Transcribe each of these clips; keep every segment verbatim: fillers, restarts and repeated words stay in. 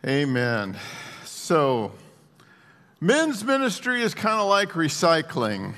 Amen. So, men's ministry is kind of like recycling.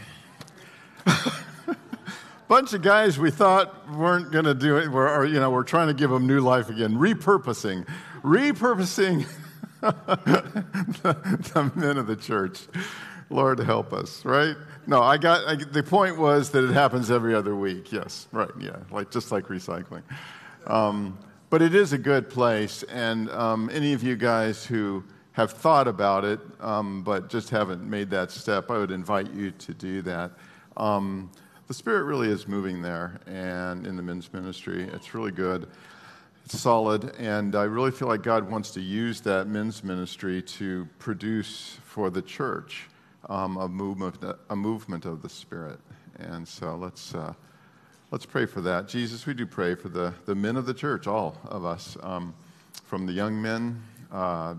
Bunch of guys we thought weren't going to do it, or, you know, we're trying to give them new life again. Repurposing. Repurposing the, the men of the church. Lord help us, right? No, I got, I, the point was that it happens every other week. Yes, right, yeah, like just like recycling. Um, but it is a good place, and um, any of you guys who have thought about it, um, but just haven't made that step, I would invite you to do that. Um, the Spirit really is moving there, and in the men's ministry, it's really good. It's solid, and I really feel like God wants to use that men's ministry to produce for the church um, a movement, a movement of the Spirit. And so let's uh, let's pray for that. Jesus, we do pray for the, the men of the church, all of us, um, from the young men, uh,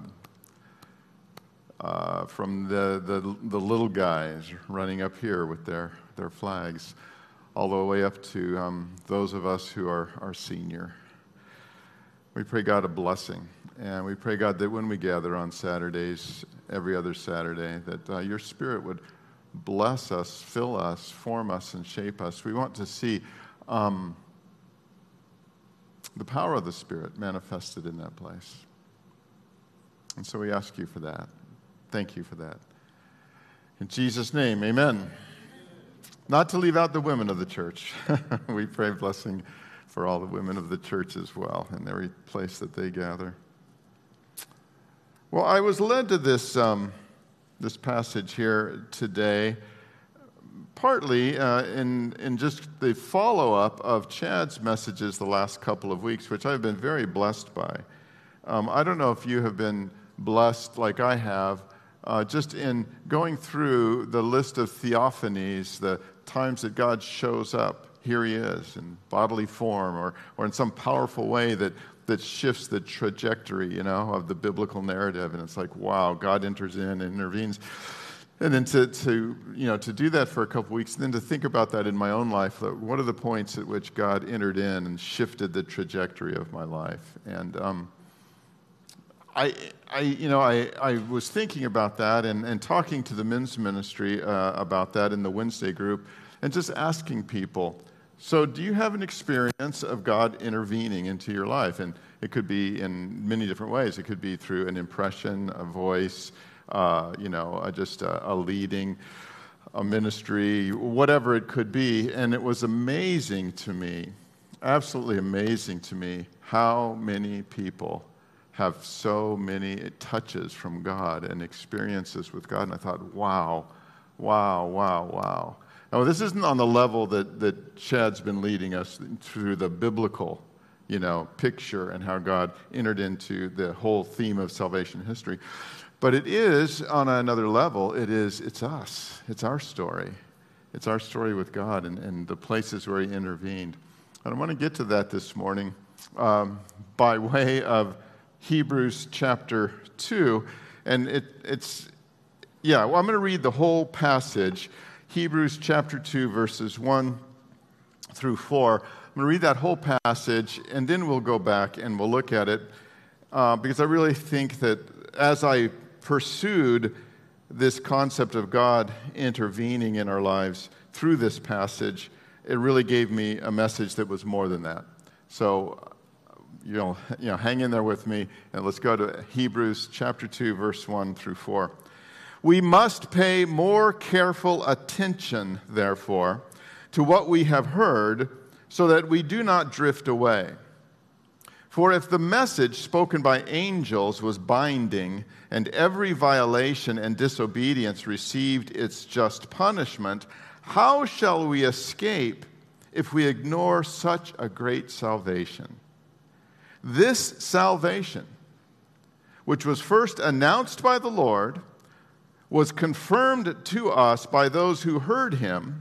uh, from the, the the little guys running up here with their their flags, all the way up to um, those of us who are, are senior. We pray, God, a blessing. And we pray, God, that when we gather on Saturdays, every other Saturday, that uh, your Spirit would bless us, fill us, form us, and shape us. We want to see um, the power of the Spirit manifested in that place. And so we ask you for that. Thank you for that. In Jesus' name, amen. Not to leave out the women of the church. We pray blessing for all the women of the church as well, in every place that they gather. Well, I was led to this um, this passage here today, partly uh, in in just the follow-up of Chad's messages the last couple of weeks, which I've been very blessed by. Um, I don't know if you have been blessed like I have, uh, just in going through the list of theophanies, the times that God shows up. Here he is in bodily form, or or in some powerful way that, that shifts the trajectory, you know, of the biblical narrative. And it's like, wow, God enters in and intervenes. And then to, to you know, to do that for a couple weeks, and then to think about that in my own life, what are the points at which God entered in and shifted the trajectory of my life? And um, I, I, you know, I, I was thinking about that and, and talking to the men's ministry uh, about that in the Wednesday group, and just asking people, so do you have an experience of God intervening into your life? And it could be in many different ways. It could be through an impression, a voice, uh, you know, a, just a, a leading, a ministry, whatever it could be. And it was amazing to me, absolutely amazing to me, how many people have so many touches from God and experiences with God. And I thought, wow, wow, wow, wow. Now, this isn't on the level that, that Chad's been leading us through the biblical, you know, picture and how God entered into the whole theme of salvation history. But it is, on another level, it is, it's us. It's our story. It's our story with God and, and the places where he intervened. And I want to get to that this morning um, by way of Hebrews chapter two. And it, it's, yeah, well, I'm going to read the whole passage. Hebrews chapter two, verses one through four. I'm going to read that whole passage, and then we'll go back and we'll look at it, uh, because I really think that as I pursued this concept of God intervening in our lives through this passage, it really gave me a message that was more than that. So, you know, you know, hang in there with me, and let's go to Hebrews chapter two, verse one through four. We must pay more careful attention, therefore, to what we have heard, so that we do not drift away. For if the message spoken by angels was binding, and every violation and disobedience received its just punishment, how shall we escape if we ignore such a great salvation? This salvation, which was first announced by the Lord, was confirmed to us by those who heard him.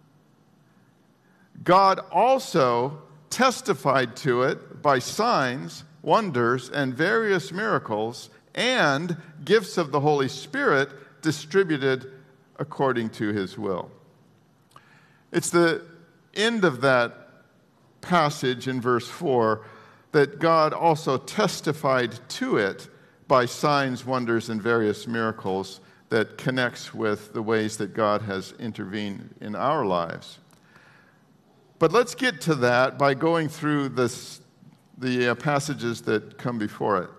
God also testified to it by signs, wonders, and various miracles, and gifts of the Holy Spirit distributed according to his will. It's the end of that passage in verse four that God also testified to it by signs, wonders, and various miracles that connects with the ways that God has intervened in our lives. But let's get to that by going through this, the uh, passages that come before it.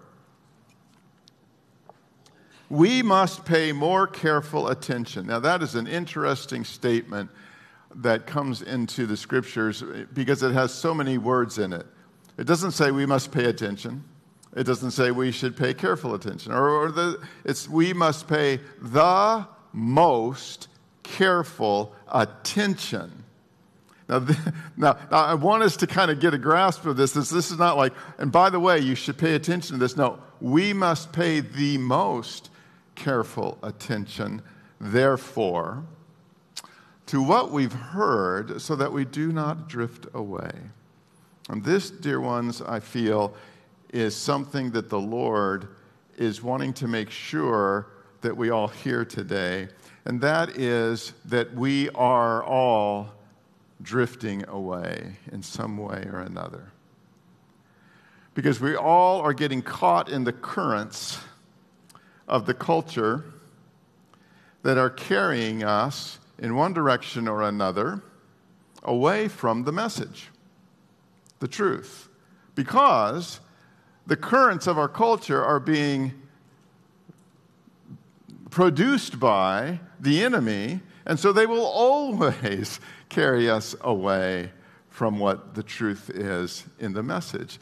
We must pay more careful attention. Now, that is an interesting statement that comes into the Scriptures because it has so many words in it. It doesn't say we must pay attention. It doesn't say we should pay careful attention. Or, or the, it's we must pay the most careful attention. Now, the, now, now, I want us to kind of get a grasp of this. this. This is not like, and by the way, you should pay attention to this. No, we must pay the most careful attention, therefore, to what we've heard so that we do not drift away. And this, dear ones, I feel, is something that the Lord is wanting to make sure that we all hear today, and that is that we are all drifting away in some way or another. Because we all are getting caught in the currents of the culture that are carrying us in one direction or another away from the message, the truth. Because the currents of our culture are being produced by the enemy, and so they will always carry us away from what the truth is in the message.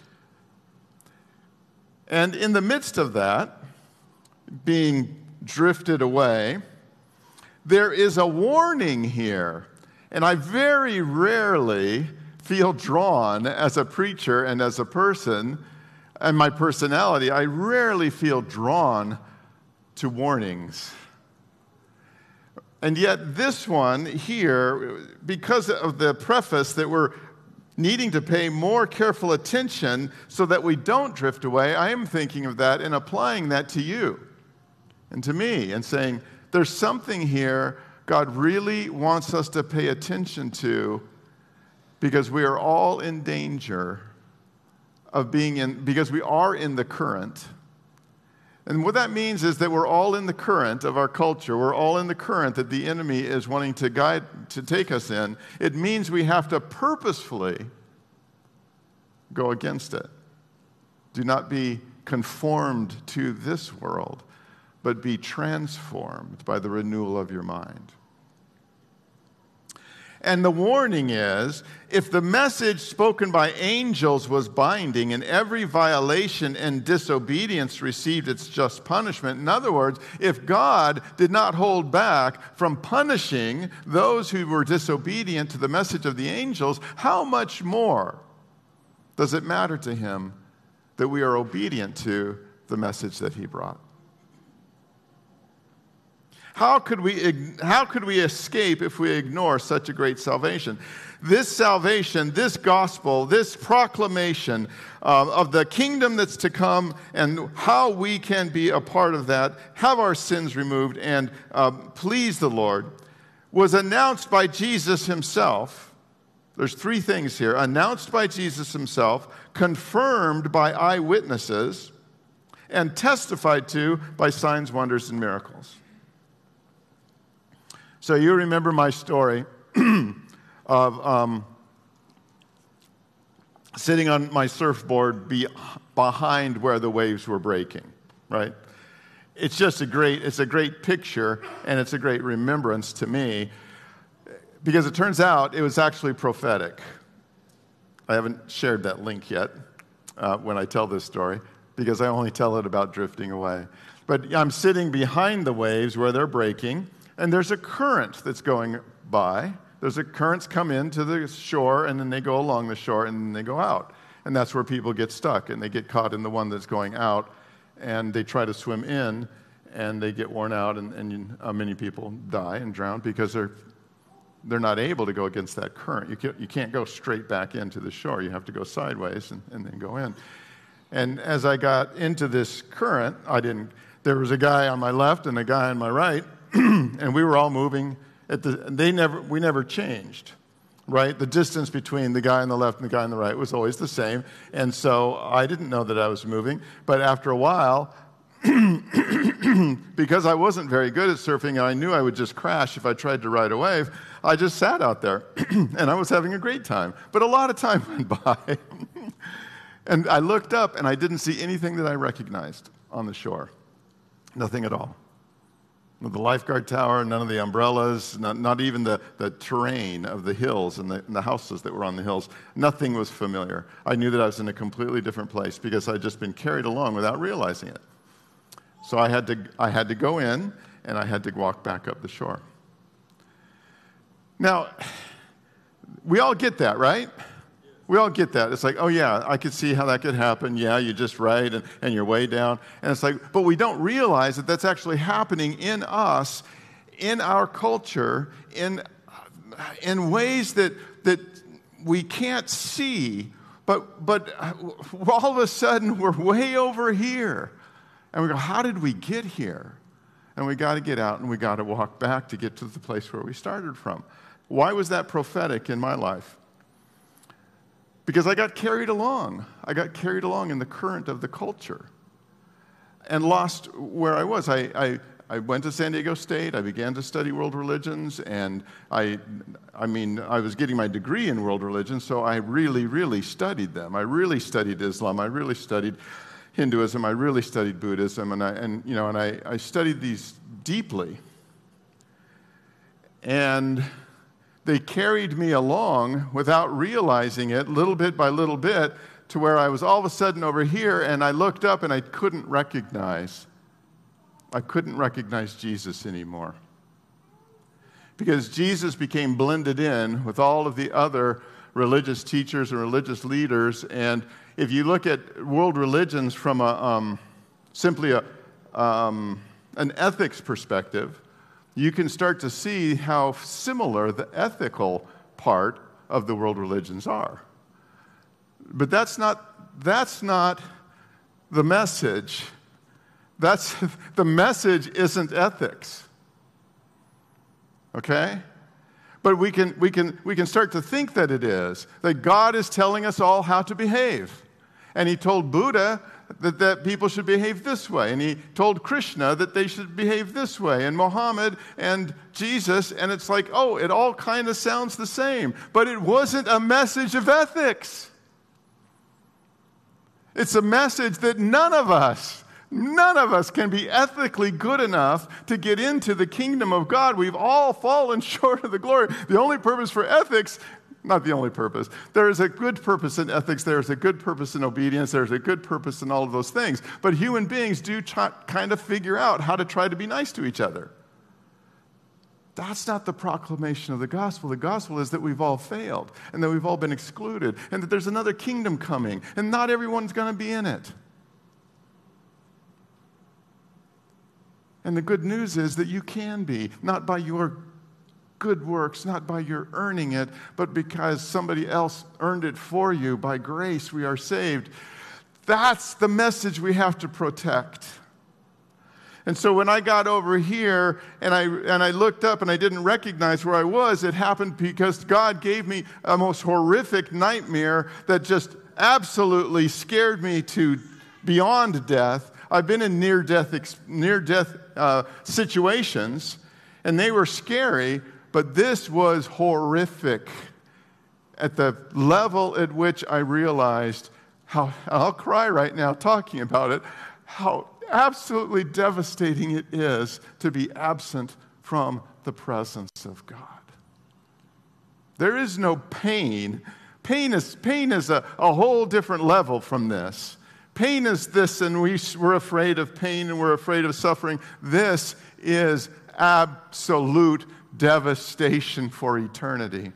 And in the midst of that, being drifted away, there is a warning here. And I very rarely feel drawn as a preacher and as a person, and my personality, I rarely feel drawn to warnings. And yet this one here, because of the preface that we're needing to pay more careful attention so that we don't drift away, I am thinking of that and applying that to you and to me and saying, there's something here God really wants us to pay attention to because we are all in danger of being in, because we are in the current. And what that means is that we're all in the current of our culture. We're all in the current that the enemy is wanting to guide, to take us in. It means we have to purposefully go against it. Do not be conformed to this world, but be transformed by the renewal of your mind. And the warning is, if the message spoken by angels was binding and every violation and disobedience received its just punishment, in other words, if God did not hold back from punishing those who were disobedient to the message of the angels, how much more does it matter to him that we are obedient to the message that he brought? How could we, how could we escape if we ignore such a great salvation? This salvation, this gospel, this proclamation uh, of the kingdom that's to come and how we can be a part of that, have our sins removed, and uh, please the Lord, was announced by Jesus himself. There's three things here. Announced by Jesus himself, confirmed by eyewitnesses, and testified to by signs, wonders, and miracles. So you remember my story of um, sitting on my surfboard be behind where the waves were breaking, right? It's just a great, it's a great picture, and it's a great remembrance to me, because it turns out it was actually prophetic. I haven't shared that link yet uh, when I tell this story, because I only tell it about drifting away. But I'm sitting behind the waves where they're breaking, and there's a current that's going by. There's a currents come into the shore, and then they go along the shore, and then they go out. And that's where people get stuck, and they get caught in the one that's going out, and they try to swim in, and they get worn out, and, and uh, many people die and drown because they're they're not able to go against that current. You can't, you can't go straight back into the shore. You have to go sideways and, and then go in. And as I got into this current, I didn't. There was a guy on my left and a guy on my right, and we were all moving. At the, they never, we never changed, right? The distance between the guy on the left and the guy on the right was always the same. And so I didn't know that I was moving. But after a while, because I wasn't very good at surfing and I knew I would just crash if I tried to ride a wave, I just sat out there and I was having a great time. But a lot of time went by. And I looked up and I didn't see anything that I recognized on the shore. Nothing at all. The lifeguard tower, none of the umbrellas, not, not even the, the terrain of the hills and the, and the houses that were on the hills. Nothing was familiar. I knew that I was in a completely different place because I'd just been carried along without realizing it. So I had to, I had to go in and I had to walk back up the shore. Now, we all get that, right? We all get that. It's like, oh yeah, I could see how that could happen. Yeah, you just ride and, and you're way down. And it's like, but we don't realize that that's actually happening in us, in our culture, in, in ways that, that we can't see. But, but all of a sudden, we're way over here. And we go, how did we get here? And we got to get out and we got to walk back to get to the place where we started from. Why was that prophetic in my life? Because I got carried along. I got carried along in the current of the culture and lost where I was. I, I, I went to San Diego State. I began to study world religions, and I, I mean, I was getting my degree in world religions, so I really, really studied them. I really studied Islam. I really studied Hinduism. I really studied Buddhism, and I, and you know, and I, I studied these deeply. And they carried me along without realizing it, little bit by little bit, to where I was all of a sudden over here, and I looked up and I couldn't recognize, I couldn't recognize Jesus anymore. Because Jesus became blended in with all of the other religious teachers and religious leaders, and if you look at world religions from a, um, simply a, um, an ethics perspective, you can start to see how similar the ethical part of the world religions are. But that's not, that's not the message. That's, the message isn't ethics. Okay? But we can, we can, we can start to think that it is, that God is telling us all how to behave. And he told Buddha that, that people should behave this way. And he told Krishna that they should behave this way. And Muhammad and Jesus. And it's like, oh, it all kind of sounds the same. But it wasn't a message of ethics. It's a message that none of us, none of us can be ethically good enough to get into the kingdom of God. We've all fallen short of the glory. The only purpose for ethics, not the only purpose. There is a good purpose in ethics. There is a good purpose in obedience. There's a good purpose in all of those things. But human beings do try, kind of figure out how to try to be nice to each other. That's not the proclamation of the gospel. The gospel is that we've all failed and that we've all been excluded and that there's another kingdom coming and not everyone's going to be in it. And the good news is that you can be, not by your good works, not by your earning it, but because somebody else earned it for you. By grace we are saved. That's the message we have to protect. And so when I got over here and I and I looked up and I didn't recognize where I was, it happened because God gave me a most horrific nightmare that just absolutely scared me to beyond death. I've been in near-death near-death uh, situations, and they were scary. But this was horrific at the level at which I realized how, I'll cry right now talking about it, how absolutely devastating it is to be absent from the presence of God. There is no pain. Pain is, pain is a, a whole different level from this. Pain is this, and we, we're afraid of pain and we're afraid of suffering. This is absolute devastation for eternity.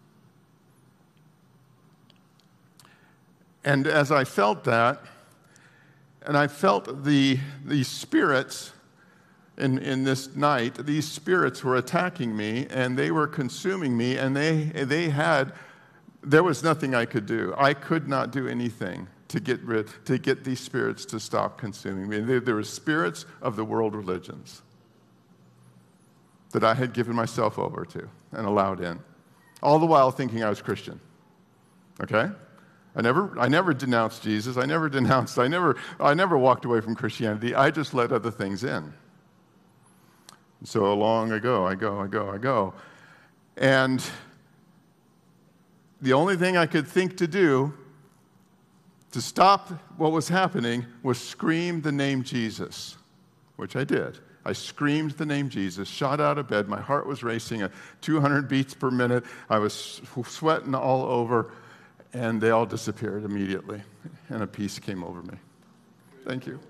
And as I felt that, and I felt the these spirits in, in this night, these spirits were attacking me, and they were consuming me, and they they had, there was nothing I could do. I could not do anything to get rid, to get these spirits to stop consuming me. There, there were spirits of the world religions that I had given myself over to and allowed in, all the while thinking I was Christian, okay? I never, I never denounced Jesus. I never denounced, I never, I never walked away from Christianity. I just let other things in. So along I go, I go, I go, I go. And the only thing I could think to do to stop what was happening was scream the name Jesus, which I did. I screamed the name Jesus, shot out of bed. My heart was racing at two hundred beats per minute. I was sweating all over, and they all disappeared immediately, and a peace came over me. Thank you.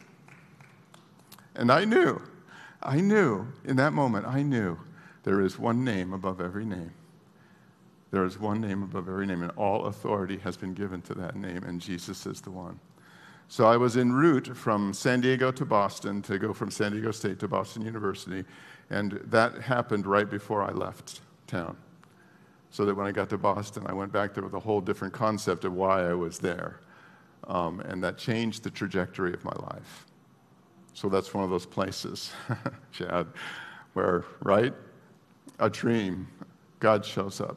And I knew, I knew, in that moment, I knew there is one name above every name. There is one name above every name, and all authority has been given to that name, and Jesus is the one. So I was en route from San Diego to Boston to go from San Diego State to Boston University, and that happened right before I left town. So that when I got to Boston, I went back there with a whole different concept of why I was there, um, and that changed the trajectory of my life. So that's one of those places, Chad, where, right, a dream, God shows up.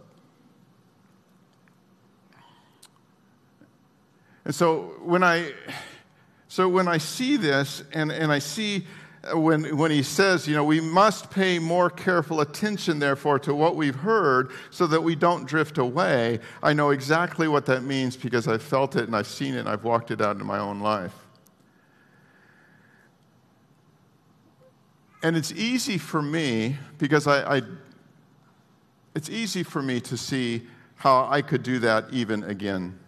And so when I, so when I see this, and, and I see when, when he says, you know, we must pay more careful attention, therefore, to what we've heard so that we don't drift away, I know exactly what that means because I've felt it and I've seen it and I've walked it out in my own life. And it's easy for me, because I, I it's easy for me to see how I could do that even again.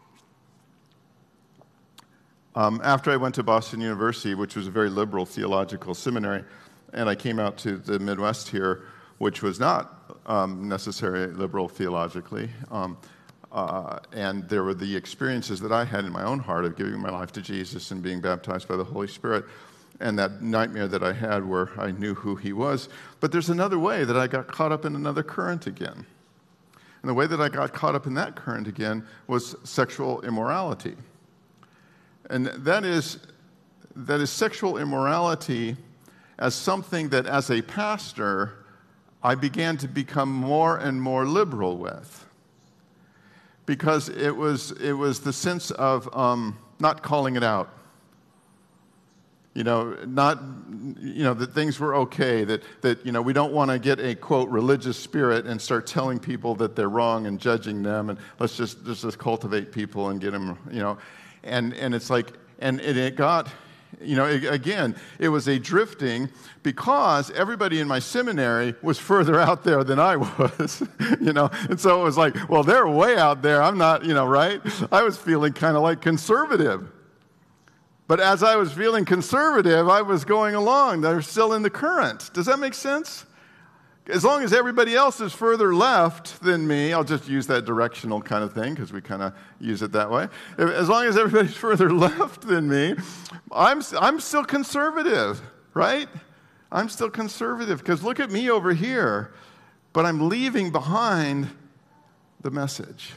Um, after I went to Boston University, which was a very liberal theological seminary, and I came out to the Midwest here, which was not um, necessarily liberal theologically, um, uh, and there were the experiences that I had in my own heart of giving my life to Jesus and being baptized by the Holy Spirit, and that nightmare that I had where I knew who he was. But there's another way that I got caught up in another current again. And the way that I got caught up in that current again was sexual immorality. And that is, that is sexual immorality as something that as a pastor, I began to become more and more liberal with. Because it was, it was the sense of um, not calling it out. You know, not, you know, that things were okay, that, that you know, we don't want to get a, quote, religious spirit and start telling people that they're wrong and judging them, and let's just, just, just cultivate people and get them, you know. And, and it's like, and it, it got, you know, it, again, it was a drifting because everybody in my seminary was further out there than I was, you know. And so it was like, well, they're way out there. I'm not, you know, right? I was feeling kind of like conservative. But as I was feeling conservative, I was going along. They're still in the current. Does that make sense? As long as everybody else is further left than me, I'll just use that directional kind of thing because we kind of use it that way. As long as everybody's further left than me, I'm, I'm still conservative, right? I'm still conservative because look at me over here, but I'm leaving behind the message.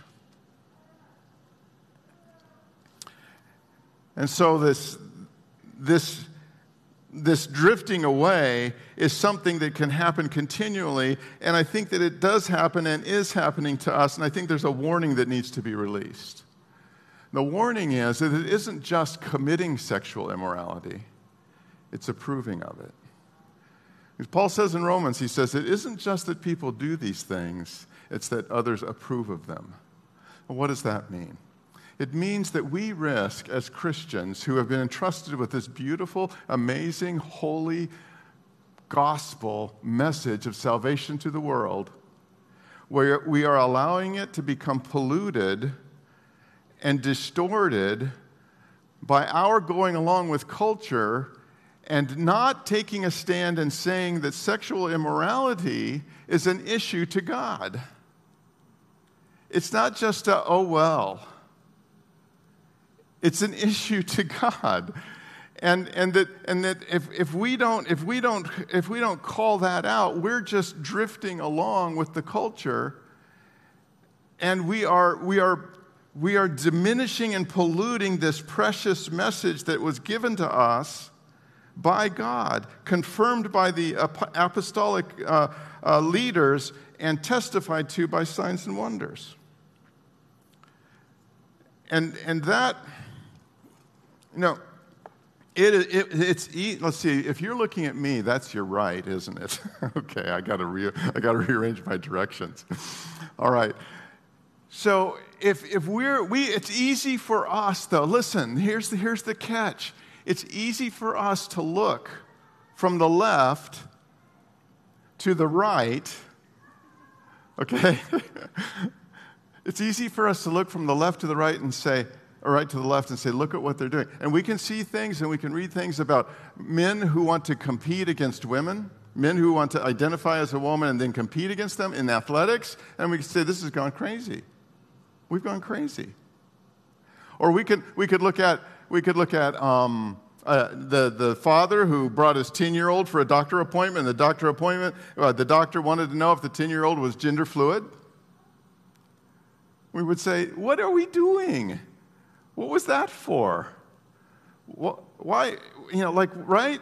And so this, this, this drifting away is something that can happen continually, and I think that it does happen and is happening to us, and I think there's a warning that needs to be released. The warning is that it isn't just committing sexual immorality, it's approving of it. As Paul says in Romans, he says, it isn't just that people do these things, it's that others approve of them. Well, what does that mean? It means that we risk, as Christians who have been entrusted with this beautiful, amazing, holy gospel message of salvation to the world, where we are allowing it to become polluted and distorted by our going along with culture and not taking a stand and saying that sexual immorality is an issue to God. It's not just a, oh, well. It's an issue to God. And, and that, and that if, if, we don't, if, we don't, if we don't call that out, we're just drifting along with the culture, and we are, we are, we are diminishing and polluting this precious message that was given to us by God, confirmed by the apostolic uh, uh, leaders, and testified to by signs and wonders. and and that, you know, it, it it's let's see. If you're looking at me, that's your right, isn't it? Okay, I got to re, I got to rearrange my directions. All right. So if if we're we, it's easy for us though. Listen, here's the here's the catch. It's easy for us to look from the left to the right. Okay. It's easy for us to look from the left to the right and say, or right to the left and say, look at what they're doing. And we can see things and we can read things about men who want to compete against women, men who want to identify as a woman and then compete against them in athletics, and we can say, this has gone crazy. We've gone crazy. Or we could we could look at we could look at um, uh, the the father who brought his ten-year-old for a doctor appointment. The doctor appointment, uh, the doctor wanted to know if the ten-year-old was gender fluid. We would say, what are we doing? What was that for? What, why, you know, like, right?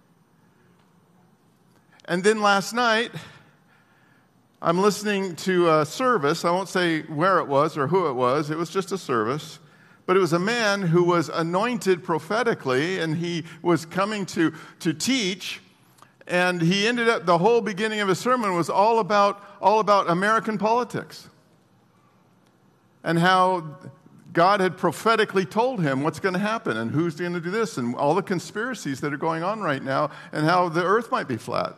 And then last night, I'm listening to a service. I won't say where it was or who it was. It was just a service. But it was a man who was anointed prophetically, and he was coming to, to teach. And he ended up, the whole beginning of his sermon was all about, all about American politics. And how God had prophetically told him what's going to happen and who's going to do this and all the conspiracies that are going on right now and how the earth might be flat.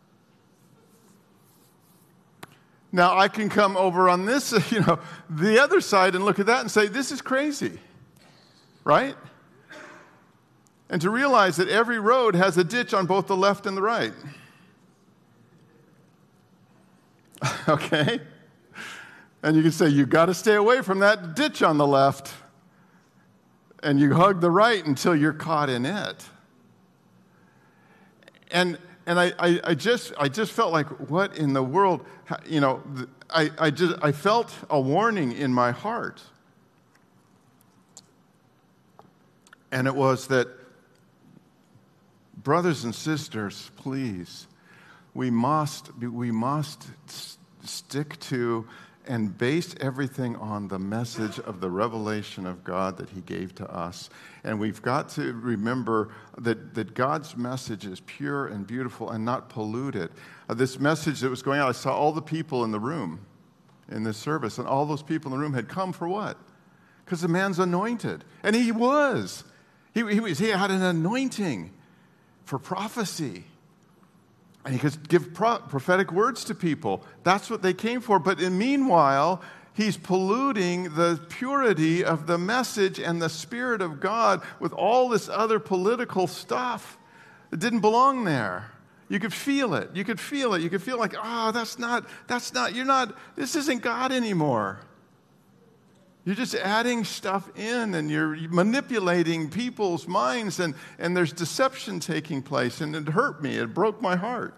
Now, I can come over on this, you know, the other side and look at that and say, this is crazy, right? And to realize that every road has a ditch on both the left and the right. Okay? And you can say, you've got to stay away from that ditch on the left. And you hug the right until you're caught in it. And and I, I, I just I just felt like, what in the world? You know, I, I just I felt a warning in my heart. And it was that, brothers and sisters, please, we must we must stick to and base everything on the message of the revelation of God that he gave to us. And we've got to remember that, that God's message is pure and beautiful and not polluted. Uh, this message that was going out, I saw all the people in the room in this service, and all those people in the room had come for what? Because the man's anointed. And he was. He, he, was, he had an anointing for prophecy. And he could give pro- prophetic words to people. That's what they came for. But in meanwhile, he's polluting the purity of the message and the Spirit of God with all this other political stuff that didn't belong there. You could feel it. You could feel it. You could feel like, oh, that's not, that's not, you're not, this isn't God anymore. You're just adding stuff in, and you're manipulating people's minds, and, and there's deception taking place, and it hurt me. It broke my heart.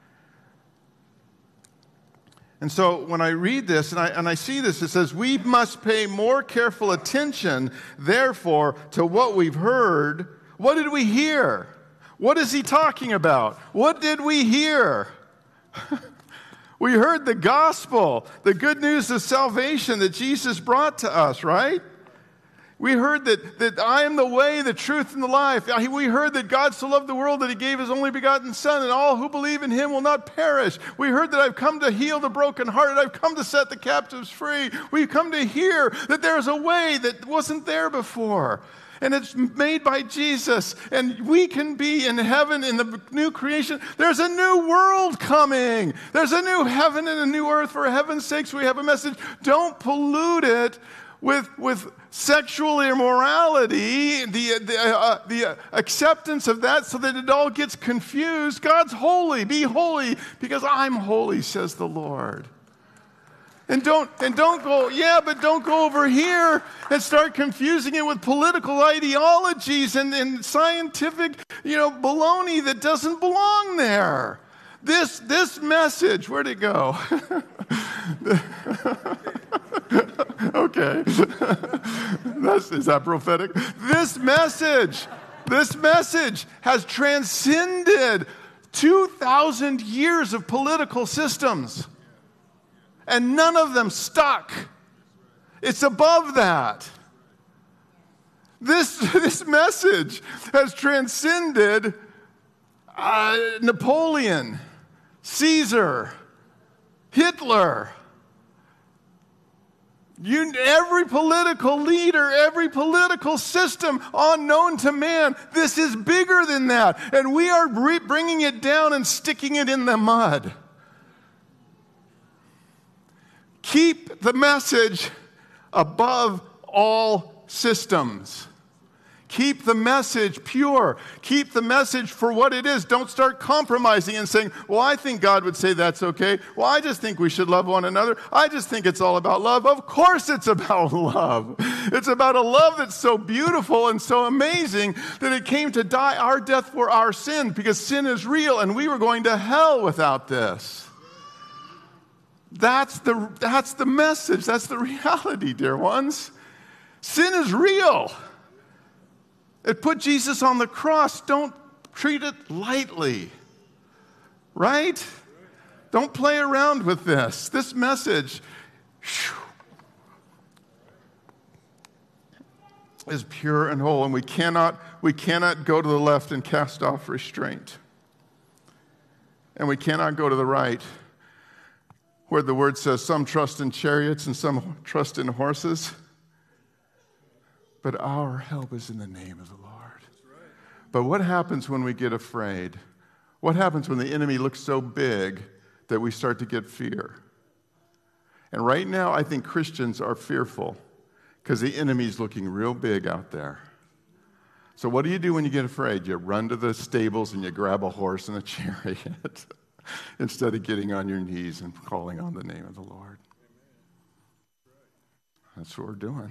And so when I read this, and I, and I see this, it says, we must pay more careful attention, therefore, to what we've heard. What did we hear? What is he talking about? What did we hear? We heard the gospel, the good news of salvation that Jesus brought to us, right? We heard that, that I am the way, the truth, and the life. We heard that God so loved the world that he gave his only begotten Son, and all who believe in him will not perish. We heard that I've come to heal the brokenhearted. I've come to set the captives free. We've come to hear that there's a way that wasn't there before. And it's made by Jesus. And we can be in heaven in the new creation. There's a new world coming. There's a new heaven and a new earth. For heaven's sakes, we have a message. Don't pollute it with, with sexual immorality, the, the, uh, the acceptance of that so that it all gets confused. God's holy. Be holy because I'm holy, says the Lord. And don't and don't go, yeah, but don't go over here and start confusing it with political ideologies and, and scientific, you know, baloney that doesn't belong there. This this message, where'd it go? Okay. That's, is that prophetic? This message, this message has transcended two thousand years of political systems. And none of them stuck. It's above that. This, this message has transcended uh, Napoleon, Caesar, Hitler. You, every political leader, every political system unknown to man, this is bigger than that. And we are re- bringing it down and sticking it in the mud. Keep the message above all systems. Keep the message pure. Keep the message for what it is. Don't start compromising and saying, well, I think God would say that's okay. Well, I just think we should love one another. I just think it's all about love. Of course it's about love. It's about a love that's so beautiful and so amazing that it came to die our death for our sin, because sin is real and we were going to hell without this. That's the, that's the message. That's the reality, dear ones. Sin is real. It put Jesus on the cross. Don't treat it lightly, right? Don't play around with this. This message whew, is pure and whole, and we cannot, we cannot go to the left and cast off restraint. And we cannot go to the right, where the word says some trust in chariots and some trust in horses. But our help is in the name of the Lord. But what happens when we get afraid? What happens when the enemy looks so big that we start to get fear? And right now, I think Christians are fearful because the enemy's looking real big out there. So what do you do when you get afraid? You run to the stables and you grab a horse and a chariot instead of getting on your knees and calling on the name of the Lord. That's what we're doing.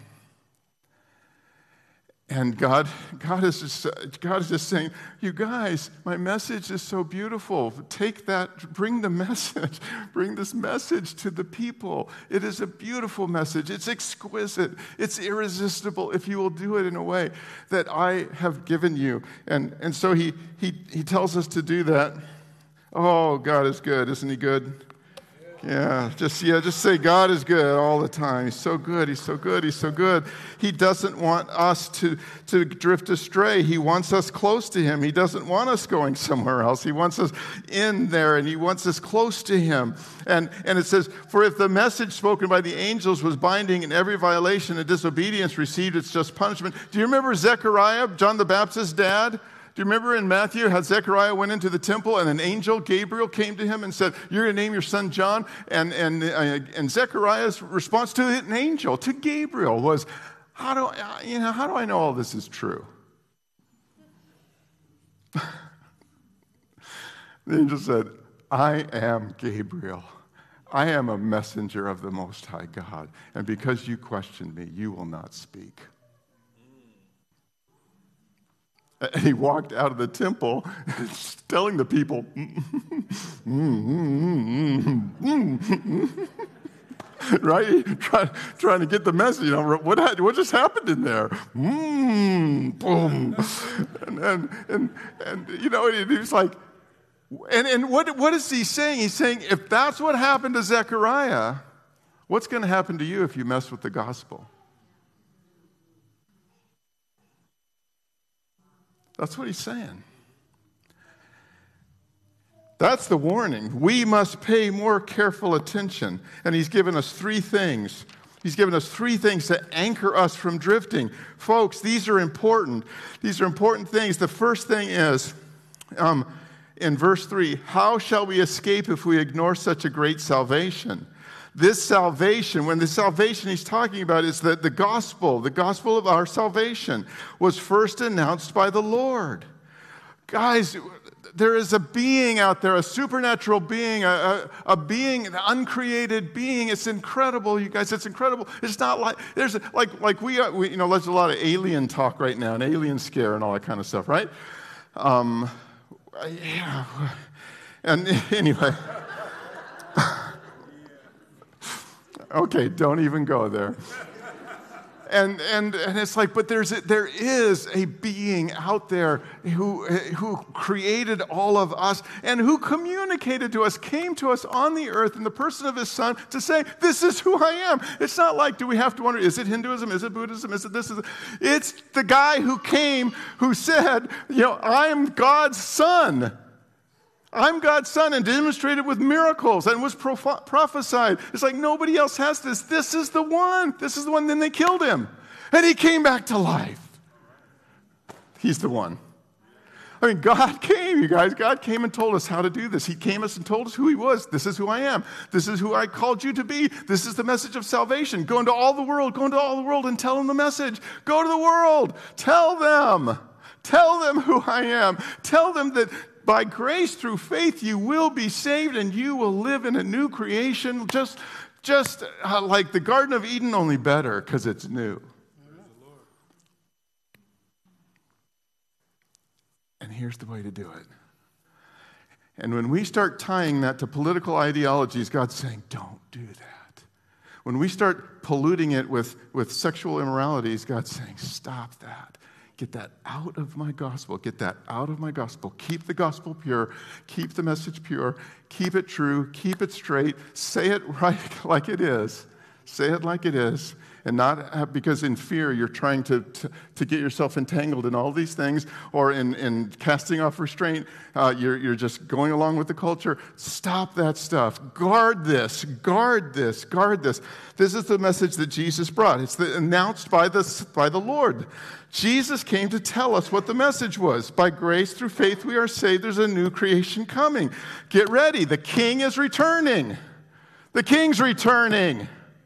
And God, God is just, God is just saying, you guys, my message is so beautiful. Take that, bring the message, bring this message to the people. It is a beautiful message. It's exquisite. It's irresistible if you will do it in a way that I have given you. And, and so he, he, he tells us to do that. Oh, God is good. Isn't he good? Yeah, just yeah, just say God is good all the time. He's so good. He's so good. He's so good. He doesn't want us to, to drift astray. He wants us close to him. He doesn't want us going somewhere else. He wants us in there, and he wants us close to him. And, and it says, for if the message spoken by the angels was binding and every violation and disobedience received its just punishment. Do you remember Zechariah, John the Baptist's dad? Do you remember in Matthew how Zechariah went into the temple and an angel, Gabriel, came to him and said, you're going to name your son John? And, and, uh, and Zechariah's response to an angel, to Gabriel, was, how do I, you know, how do I know all this is true? The angel said, I am Gabriel. I am a messenger of the Most High God. And because you questioned me, you will not speak. And he walked out of the temple telling the people, mm, mm, mm, mm, right? Try, trying to get the message. You know, what, had, what just happened in there? Mm, boom. And, and, and, and, you know, he was like, and, and what, what is he saying? He's saying, if that's what happened to Zechariah, what's going to happen to you if you mess with the gospel? That's what he's saying. That's the warning. We must pay more careful attention. And he's given us three things. He's given us three things to anchor us from drifting. Folks, these are important. These are important things. The first thing is, um, in verse three, how shall we escape if we ignore such a great salvation? This salvation, when the salvation he's talking about is that the gospel, the gospel of our salvation, was first announced by the Lord. Guys, there is a being out there, a supernatural being, a, a, a being, an uncreated being. It's incredible, you guys. It's incredible. It's not like, there's a, like, like we, we, you know, there's a lot of alien talk right now, an alien scare and all that kind of stuff, right? Um, yeah. And anyway. Okay, don't even go there. and, and, and it's like, but there's a, there is a being out there who, who created all of us and who communicated to us, came to us on the earth in the person of his son to say, this is who I am. It's not like, do we have to wonder, is it Hinduism? Is it Buddhism? Is it this? Is it? It's the guy who came who said, you know, I am God's son. I'm God's son, and demonstrated with miracles and was proph- prophesied. It's like nobody else has this. This is the one. This is the one. Then they killed him. And he came back to life. He's the one. I mean, God came, you guys. God came and told us how to do this. He came us and told us who he was. This is who I am. This is who I called you to be. This is the message of salvation. Go into all the world. Go into all the world and tell them the message. Go to the world. Tell them. Tell them who I am. Tell them that by grace through faith, you will be saved and you will live in a new creation, just, just uh, like the Garden of Eden, only better because it's new. And here's the way to do it. And when we start tying that to political ideologies, God's saying, don't do that. When we start polluting it with, with sexual immoralities, God's saying, stop that. Get that out of my gospel. Get that out of my gospel. Keep the gospel pure. Keep the message pure. Keep it true. Keep it straight. Say it right like it is. Say it like it is. And not have, because in fear you're trying to, to, to get yourself entangled in all these things, or in, in casting off restraint, uh, you're, you're just going along with the culture. Stop that stuff. Guard this. Guard this. Guard this. This is the message that Jesus brought. It's the, announced by the, by the Lord. Jesus came to tell us what the message was. By grace through faith we are saved. There's a new creation coming. Get ready. The King is returning. The King's returning.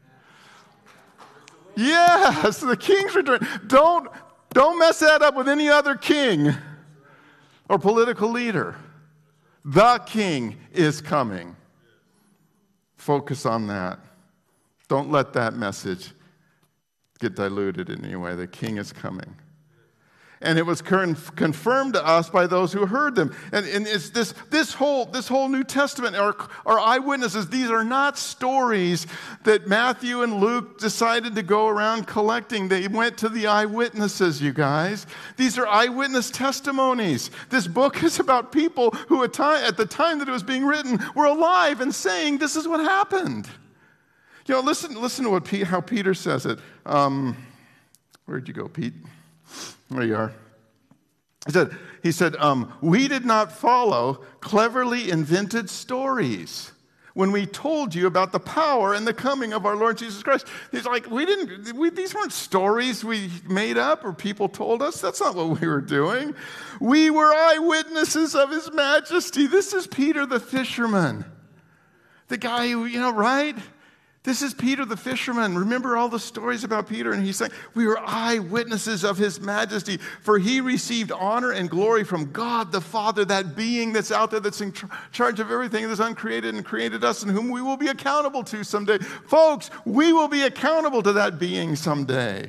Yes, the King's return. Don't, don't mess that up with any other king or political leader. The King is coming. Focus on that. Don't let that message get diluted in any way. The King is coming. And it was confirmed to us by those who heard them. And, and it's this, this, whole, this whole New Testament are, are eyewitnesses. These are not stories that Matthew and Luke decided to go around collecting. They went to the eyewitnesses, you guys. These are eyewitness testimonies. This book is about people who at, time, at the time that it was being written were alive and saying, this is what happened. You know, listen, listen to what P, how Peter says it. Um, where'd you go, Pete? There you are. He said, he said um, we did not follow cleverly invented stories when we told you about the power and the coming of our Lord Jesus Christ. He's like, we didn't, we, these weren't stories we made up or people told us. That's not what we were doing. We were eyewitnesses of his majesty. This is Peter the fisherman. The guy who, you know, right? This is Peter the fisherman. Remember all the stories about Peter? And he's saying, we were eyewitnesses of his majesty, for he received honor and glory from God the Father, that being that's out there that's in tr- charge of everything that's uncreated and created us, and whom we will be accountable to someday. Folks, we will be accountable to that being someday.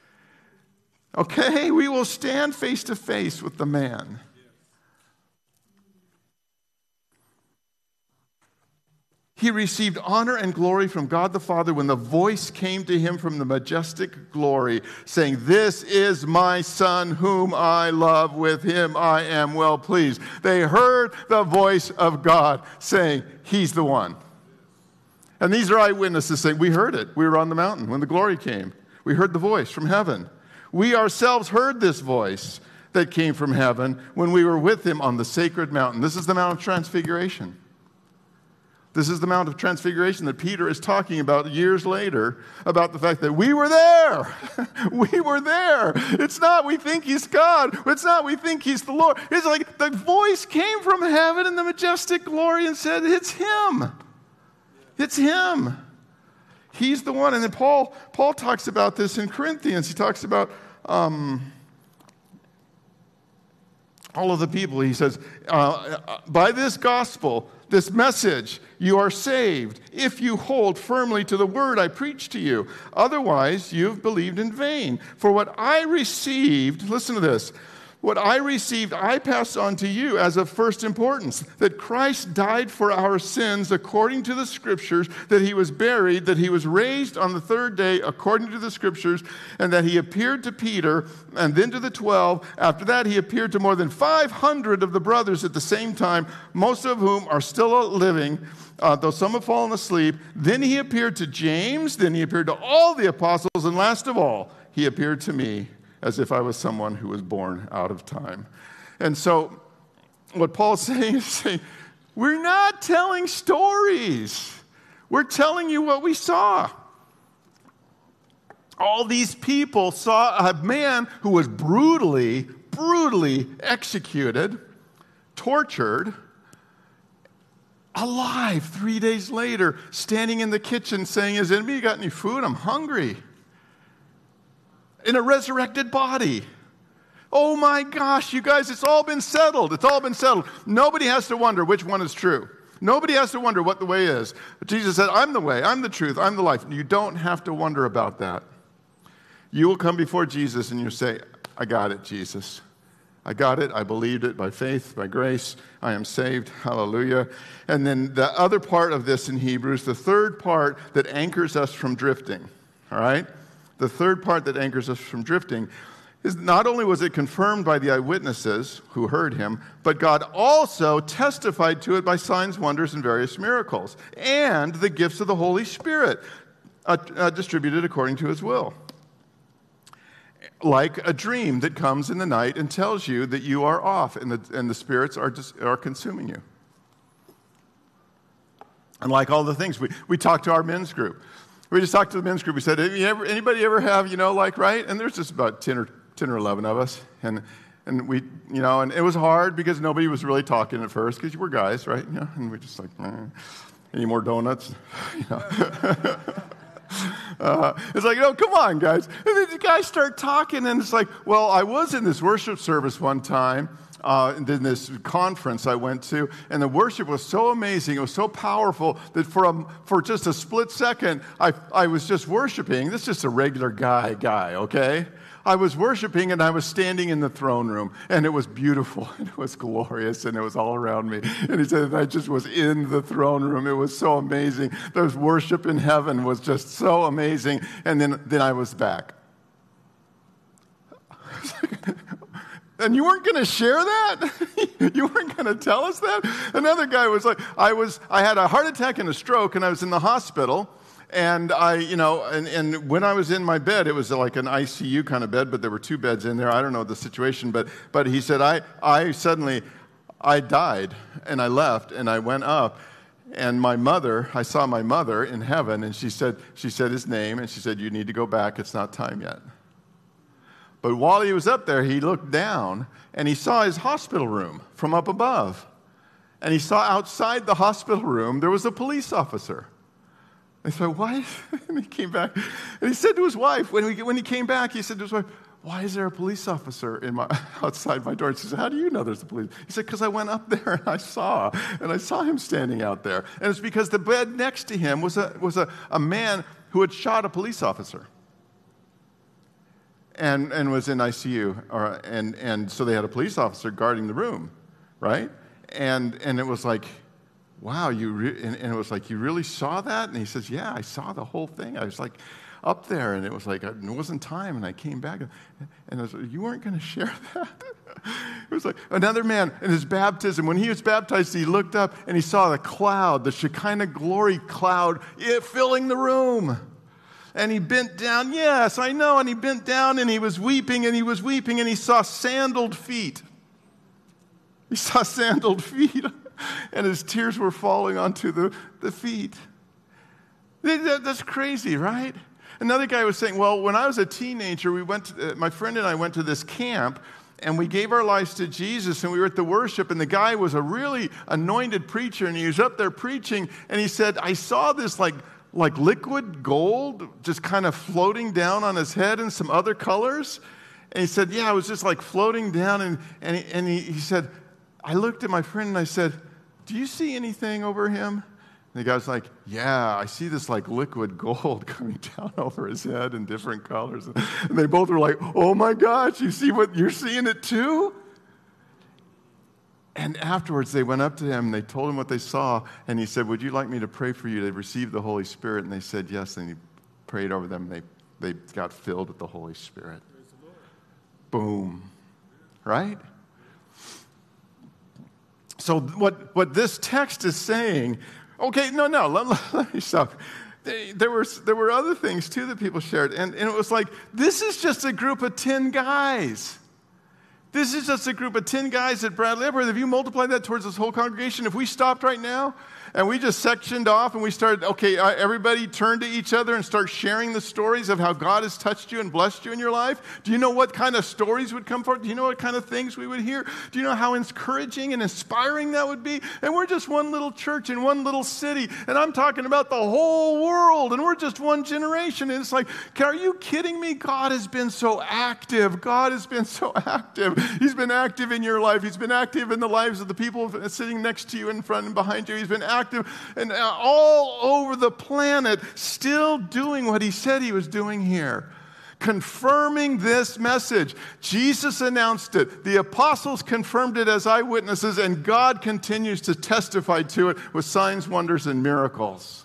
Okay? We will stand face to face with the man. He received honor and glory from God the Father when the voice came to him from the majestic glory, saying, this is my Son whom I love. With him I am well pleased. They heard the voice of God saying, he's the one. And these are eyewitnesses saying, we heard it. We were on the mountain when the glory came. We heard the voice from heaven. We ourselves heard this voice that came from heaven when we were with him on the sacred mountain. This is the Mount of Transfiguration. This is the Mount of Transfiguration that Peter is talking about years later, about the fact that we were there. We were there. It's not we think he's God. It's not we think he's the Lord. It's like the voice came from heaven in the majestic glory and said, it's him. It's him. He's the one. And then Paul, Paul talks about this in Corinthians. He talks about um, all of the people. He says, uh, by this gospel, this message, you are saved if you hold firmly to the word I preach to you. Otherwise, you've believed in vain. For what I received, listen to this, What I received, I pass on to you as of first importance, that Christ died for our sins according to the Scriptures, that he was buried, that he was raised on the third day according to the Scriptures, and that he appeared to Peter and then to the twelve. After that, he appeared to more than five hundred of the brothers at the same time, most of whom are still living, uh, though some have fallen asleep. Then he appeared to James, then he appeared to all the apostles, and last of all, he appeared to me, as if I was someone who was born out of time. And so what Paul's saying is saying, we're not telling stories. We're telling you what we saw. All these people saw a man who was brutally, brutally executed, tortured, alive three days later, standing in the kitchen saying, has anybody got any food? I'm hungry. In a resurrected body. Oh my gosh, you guys, it's all been settled. It's all been settled. Nobody has to wonder which one is true. Nobody has to wonder what the way is. Jesus said, I'm the way, I'm the truth, I'm the life. You don't have to wonder about that. You will come before Jesus and you say, I got it, Jesus. I got it. I believed it by faith, by grace. I am saved. Hallelujah. And then the other part of this in Hebrews, the third part that anchors us from drifting, all right? The third part that anchors us from drifting is not only was it confirmed by the eyewitnesses who heard him, but God also testified to it by signs, wonders, and various miracles, and the gifts of the Holy Spirit uh, uh, distributed according to his will. Like a dream that comes in the night and tells you that you are off and the, and the spirits are, just, are consuming you. And like all the things, we, we talked to our men's group. We just talked to the men's group. We said, have you ever, anybody ever have, you know, like, right? And there's just about ten or eleven of us. And and we, you know, and it was hard because nobody was really talking at first because we're guys, right? You know, and we're just like, eh, any more donuts? You know. uh, it's like, oh, come on, guys. And then the guys start talking, and it's like, well, I was in this worship service one time. Uh, in this conference I went to, and the worship was so amazing, it was so powerful that for a, for just a split second, I I was just worshiping. This is just a regular guy, guy, okay? I was worshiping, and I was standing in the throne room, and it was beautiful, and it was glorious, and it was all around me. And he said, I just was in the throne room. It was so amazing. There's worship in heaven was just so amazing. And then, then I was back. And you weren't going to share that? You weren't going to tell us that? Another guy was like, I was, I had a heart attack and a stroke, and I was in the hospital. And I, you know, and, and when I was in my bed, it was like an I C U kind of bed, but there were two beds in there. I don't know the situation, but but he said, I, I suddenly, I died, and I left, and I went up. And my mother, I saw my mother in heaven, and she said, she said his name, and she said, you need to go back. It's not time yet. But while he was up there, he looked down, and he saw his hospital room from up above. And he saw outside the hospital room, there was a police officer. And he said, why? And he came back, and he said to his wife, when, we, when he came back, he said to his wife, why is there a police officer in my, outside my door? And she said, how do you know there's a police? He said, because I went up there, and I saw, and I saw him standing out there. And it's because the bed next to him was a, was a, a man who had shot a police officer. And, and was in I C U, or, and, and so they had a police officer guarding the room, right? And and it was like, wow, you re-, and, and it was like, you really saw that? And he says, yeah, I saw the whole thing. I was like up there, and it was like, it wasn't time, and I came back, and, and I was like, you weren't going to share that? It was like another man in his baptism. When he was baptized, he looked up, and he saw the cloud, the Shekinah glory cloud, it filling the room. And he bent down, yes, I know, and he bent down, and he was weeping, and he was weeping, and he saw sandaled feet. He saw sandaled feet, and his tears were falling onto the, the feet. That, that's crazy, right? Another guy was saying, well, when I was a teenager, we went to, uh, my friend and I went to this camp, and we gave our lives to Jesus, and we were at the worship, and the guy was a really anointed preacher, and he was up there preaching, and he said, I saw this, like, like liquid gold just kind of floating down on his head and some other colors. And he said, yeah, it was just like floating down. And, and, he, and he, he said, I looked at my friend and I said, do you see anything over him? And the guy's like, yeah, I see this like liquid gold coming down over his head in different colors. And they both were like, oh my gosh, you see what, you're seeing it too? And afterwards they went up to him and they told him what they saw. And he said, would you like me to pray for you to receive the Holy Spirit? And they said yes. And he prayed over them. And they, they got filled with the Holy Spirit. Boom. Right? So what, what this text is saying, okay, no, no, let, let, let me stop. They, there, were, there were other things, too, that people shared. And, and it was like, this is just a group of ten guys. This is just a group of ten guys at Bradley Airport. If you multiply that towards this whole congregation, if we stopped right now and we just sectioned off and we started, okay, everybody turn to each other and start sharing the stories of how God has touched you and blessed you in your life, do you know what kind of stories would come forth? Do you know what kind of things we would hear? Do you know how encouraging and inspiring that would be? And we're just one little church in one little city, and I'm talking about the whole world, and we're just one generation. And it's like, are you kidding me? God has been so active. God has been so active. He's been active in your life. He's been active in the lives of the people sitting next to you, in front and behind you. He's been active and all over the planet, still doing what he said he was doing here, confirming this message. Jesus announced it. The apostles confirmed it as eyewitnesses, and God continues to testify to it with signs, wonders, and miracles.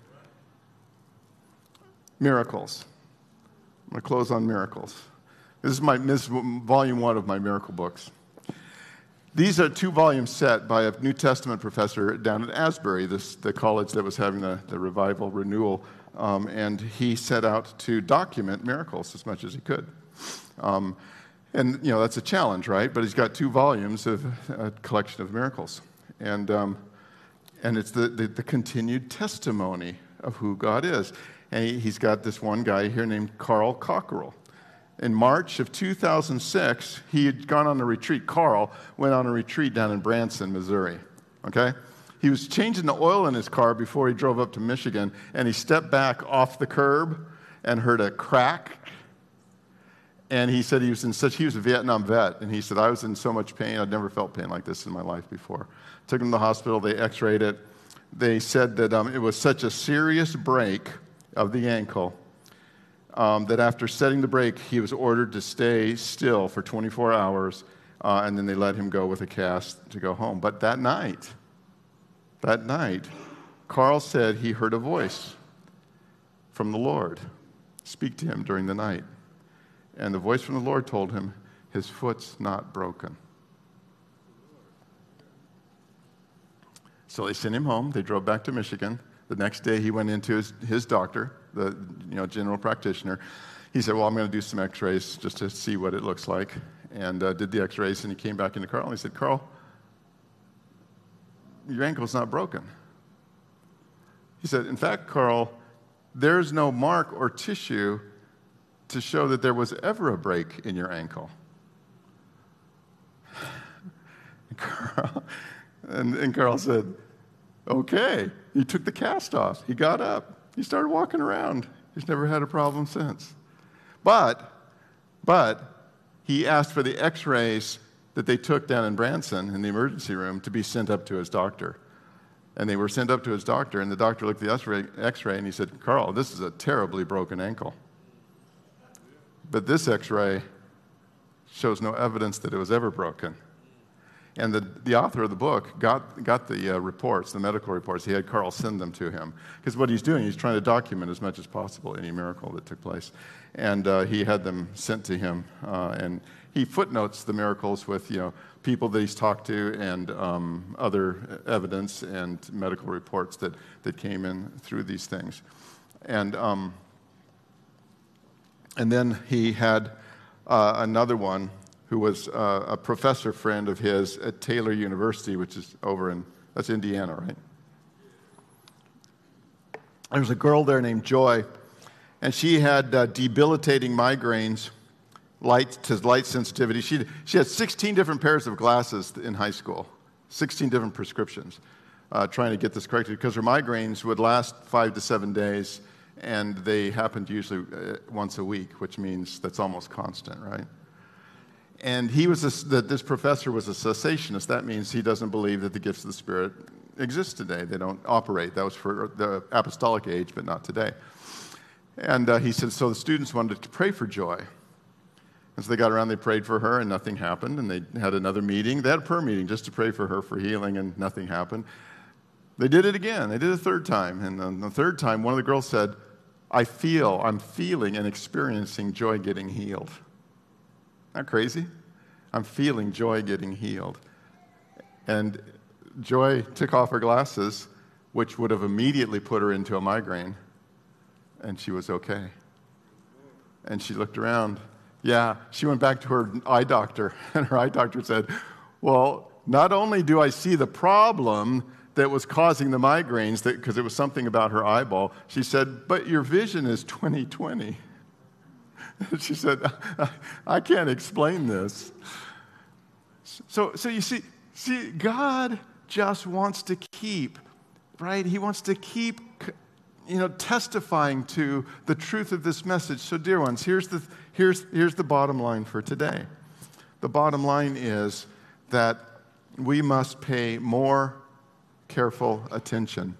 Miracles. I'm going to close on miracles. This is my this is volume one of my miracle books. These are two volume set by a New Testament professor down at Asbury, this, the college that was having the, the revival renewal, um, and he set out to document miracles as much as he could. Um, and, you know, that's a challenge, right? But he's got two volumes of a collection of miracles. And um, and it's the, the, the continued testimony of who God is. And he, he's got this one guy here named Carl Cockerell. In March of two thousand six, he had gone on a retreat. Carl went on a retreat down in Branson, Missouri, okay? He was changing the oil in his car before he drove up to Michigan, and he stepped back off the curb and heard a crack. And he said he was in such, he was a Vietnam vet, and he said, I was in so much pain. I'd never felt pain like this in my life before. Took him to the hospital. They x-rayed it. They said that um, it was such a serious break of the ankle Um, that after setting the brake, he was ordered to stay still for twenty-four hours, uh, and then they let him go with a cast to go home. But that night, that night, Carl said he heard a voice from the Lord speak to him during the night. And the voice from the Lord told him, his foot's not broken. So they sent him home. They drove back to Michigan. The next day, he went into his, his doctor, the you know general practitioner. He said, well, I'm going to do some x-rays just to see what it looks like. And uh, did the x-rays, and he came back into Carl, and he said, Carl, your ankle's not broken. He said, in fact, Carl, there's no mark or tissue to show that there was ever a break in your ankle. And Carl, and, and Carl said, okay. He took the cast off. He got up. He started walking around. He's never had a problem since. But, but he asked for the x-rays that they took down in Branson in the emergency room to be sent up to his doctor. And they were sent up to his doctor, and the doctor looked at the x-ray, and he said, Carl, this is a terribly broken ankle. But this x-ray shows no evidence that it was ever broken. And the, the author of the book got, got the uh, reports, the medical reports. He had Carl send them to him. Because what he's doing, he's trying to document as much as possible any miracle that took place. And uh, he had them sent to him. Uh, and he footnotes the miracles with, you know, people that he's talked to and um, other evidence and medical reports that, that came in through these things. And, um, and then he had uh, another one who was uh, a professor friend of his at Taylor University, which is over in, that's Indiana, right? There was a girl there named Joy, and she had uh, debilitating migraines, light to light sensitivity. She, she had sixteen different pairs of glasses in high school, sixteen different prescriptions, uh, trying to get this corrected, because her migraines would last five to seven days, and they happened usually uh, once a week, which means that's almost constant, right? And he was a, that this professor was a cessationist. That means he doesn't believe that the gifts of the Spirit exist today. They don't operate. That was for the apostolic age, but not today. And uh, he said, so the students wanted to pray for Joy. And so they got around, they prayed for her, and nothing happened. And they had another meeting. They had a prayer meeting just to pray for her for healing, and nothing happened. They did it again. They did it a third time. And on the third time, one of the girls said, I feel, I'm feeling and experiencing Joy getting healed. Isn't that crazy? I'm feeling Joy getting healed. And Joy took off her glasses, which would have immediately put her into a migraine, and she was okay. And she looked around. Yeah, she went back to her eye doctor, and her eye doctor said, well, not only do I see the problem that was causing the migraines, because it was something about her eyeball, she said, but your vision is twenty twenty. She said, I can't explain this. So, so you see, see, God just wants to keep, right? He wants to keep, you know, testifying to the truth of this message. So, dear ones, here's the here's here's the bottom line for today. The bottom line is that we must pay more careful attention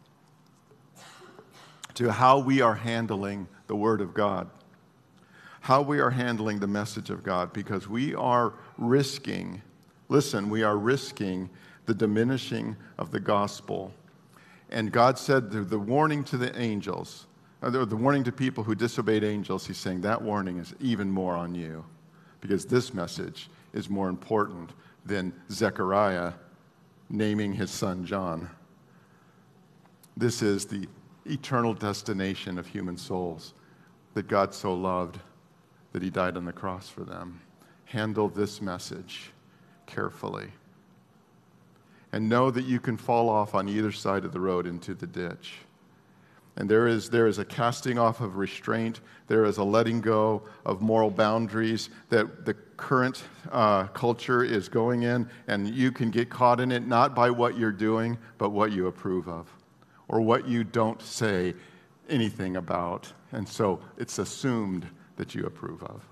to how we are handling the Word of God, how we are handling the message of God, because we are risking, listen, we are risking the diminishing of the gospel. And God said the, the warning to the angels, or the, the warning to people who disobeyed angels, he's saying that warning is even more on you, because this message is more important than Zechariah naming his son John. This is the eternal destination of human souls, that God so loved that he died on the cross for them. Handle this message carefully. And know that you can fall off on either side of the road into the ditch. And there is, there is a casting off of restraint. There is a letting go of moral boundaries that the current uh, culture is going in, and you can get caught in it not by what you're doing, but what you approve of, or what you don't say anything about. And so it's assumed that you approve of.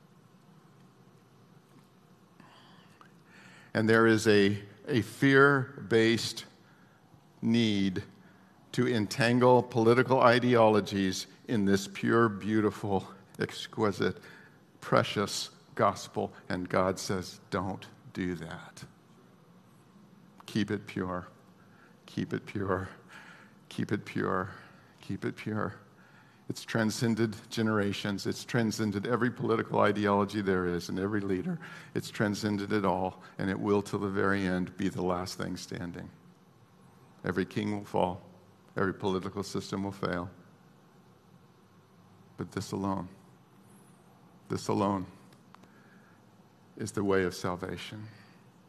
And there is a, a fear-based need to entangle political ideologies in this pure, beautiful, exquisite, precious gospel. And God says, don't do that. Keep it pure. Keep it pure. Keep it pure. Keep it pure. It's transcended generations. It's transcended every political ideology there is and every leader. It's transcended it all, and it will till the very end be the last thing standing. Every king will fall. Every political system will fail. But this alone, this alone is the way of salvation.